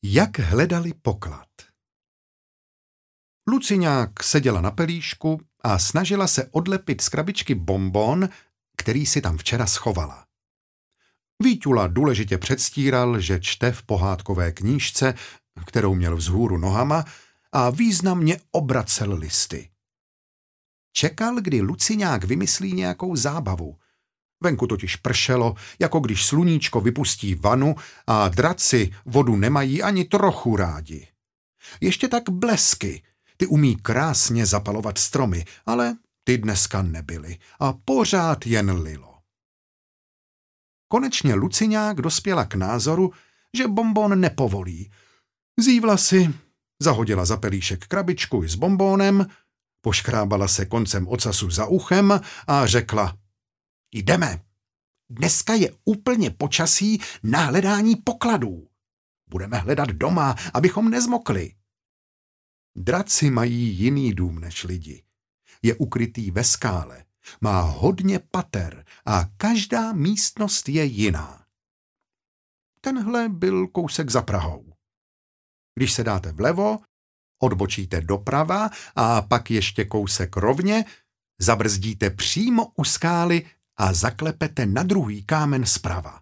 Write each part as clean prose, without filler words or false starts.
Jak hledali poklad. Luciňák seděla na pelíšku a snažila se odlepit z krabičky bonbon, který si tam včera schovala. Vítula důležitě předstíral, že čte v pohádkové knížce, kterou měl vzhůru nohama, a významně obracel listy. Čekal, kdy Luciňák vymyslí nějakou zábavu. Venku totiž pršelo, jako když sluníčko vypustí vanu a draci vodu nemají ani trochu rádi. Ještě tak blesky, ty umí krásně zapalovat stromy, ale ty dneska nebyly a pořád jen lilo. Konečně Luciňák dospěla k názoru, že bonbon nepovolí. Zívla si, zahodila za pelíšek krabičku i s bonbonem, poškrábala se koncem ocasu za uchem a řekla: Jdeme. Dneska je úplně počasí na hledání pokladů. Budeme hledat doma, abychom nezmokli. Draci mají jiný dům než lidi. Je ukrytý ve skále, má hodně pater a každá místnost je jiná. Tenhle byl kousek za Prahou. Když se dáte vlevo, odbočíte doprava a pak ještě kousek rovně, zabrzdíte přímo u skály a zaklepete na druhý kámen zprava.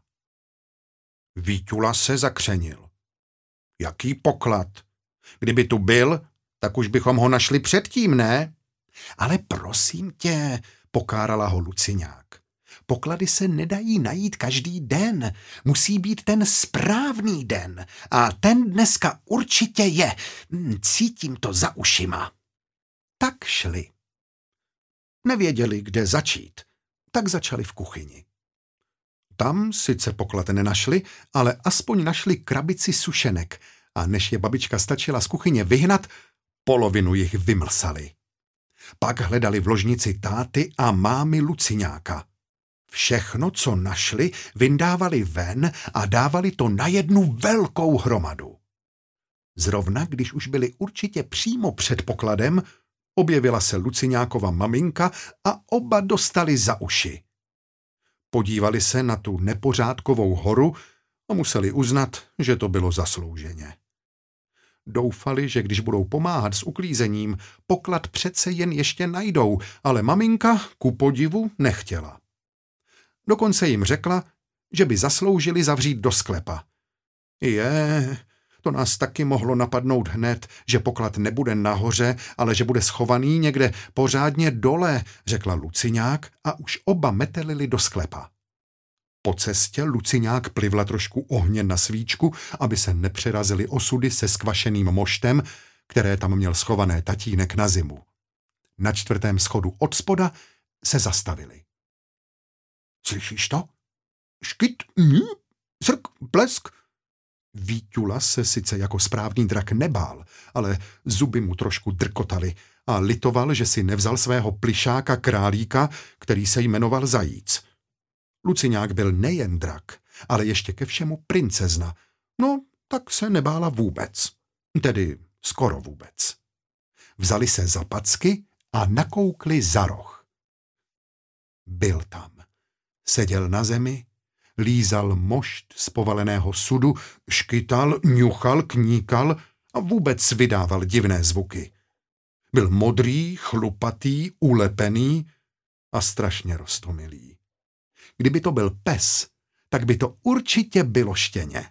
Vítula se zakřenil. Jaký poklad? Kdyby tu byl, tak už bychom ho našli předtím, ne? Ale prosím tě, pokárala ho Luciňák. Poklady se nedají najít každý den. Musí být ten správný den. A ten dneska určitě je. Cítím to za ušima. Tak šli. Nevěděli, kde začít. Tak začali v kuchyni. Tam sice poklad nenašli, ale aspoň našli krabici sušenek a než je babička stačila z kuchyně vyhnat, polovinu jich vymlsali. Pak hledali v ložnici táty a mámy Luciňáka. Všechno, co našli, vyndávali ven a dávali to na jednu velkou hromadu. Zrovna, když už byli určitě přímo před pokladem, objevila se Luciňákova maminka a oba dostali za uši. Podívali se na tu nepořádkovou horu a museli uznat, že to bylo zaslouženě. Doufali, že když budou pomáhat s uklízením, poklad přece jen ještě najdou, ale maminka ku podivu nechtěla. Dokonce jim řekla, že by zasloužili zavřít do sklepa. To nás taky mohlo napadnout hned, že poklad nebude nahoře, ale že bude schovaný někde pořádně dole, řekla Luciňák a už oba metelili do sklepa. Po cestě Luciňák plivla trošku ohně na svíčku, aby se nepřerazily osudy se skvašeným moštem, které tam měl schované tatínek na zimu. Na 4. schodu od spoda se zastavili. Slyšíš to? Škyt, zrk, blesk. Vítula se sice jako správný drak nebál, ale zuby mu trošku drkotaly a litoval, že si nevzal svého plišáka králíka, který se jmenoval Zajíc. Luciňák byl nejen drak, ale ještě ke všemu princezna. No, tak se nebála vůbec. Tedy skoro vůbec. Vzali se za packy a nakoukli za roh. Byl tam. Seděl na zemi, lízal mošt z povaleného sudu, škytal, ňuchal, kníkal a vůbec vydával divné zvuky. Byl modrý, chlupatý, ulepený a strašně roztomilý. Kdyby to byl pes, tak by to určitě bylo štěně.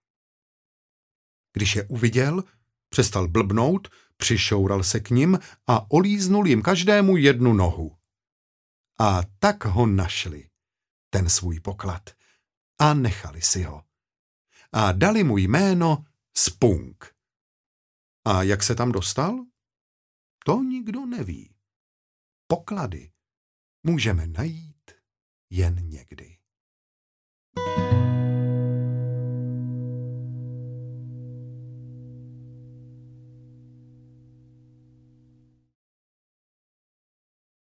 Když je uviděl, přestal blbnout, přišoural se k nim a olíznul jim každému jednu nohu. A tak ho našli, ten svůj poklad, a nechali si ho. A dali mu jméno Spunk. A jak se tam dostal? To nikdo neví. Poklady můžeme najít jen někdy.